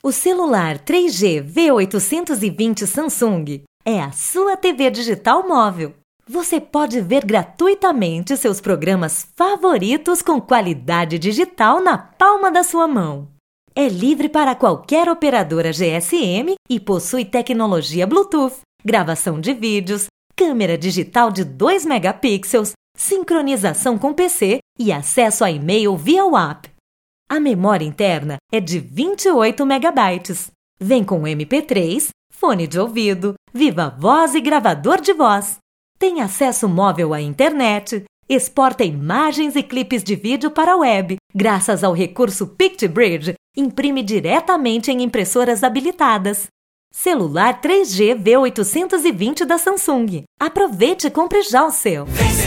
O celular 3G V820 Samsung é a sua TV digital móvel. Você pode ver gratuitamente seus programas favoritos com qualidade digital na palma da sua mão. É livre para qualquer operadora GSM e possui tecnologia Bluetooth, gravação de vídeos, câmera digital de 2 megapixels, sincronização com PC e acesso a e-mail via WhatsApp. A memória interna é de 28 megabytes. Vem com MP3, fone de ouvido, viva voz e gravador de voz. Tem acesso móvel à internet, exporta imagens e clipes de vídeo para a web. Graças ao recurso PictBridge, imprime diretamente em impressoras habilitadas. Celular 3G V820 da Samsung. Aproveite e compre já o seu.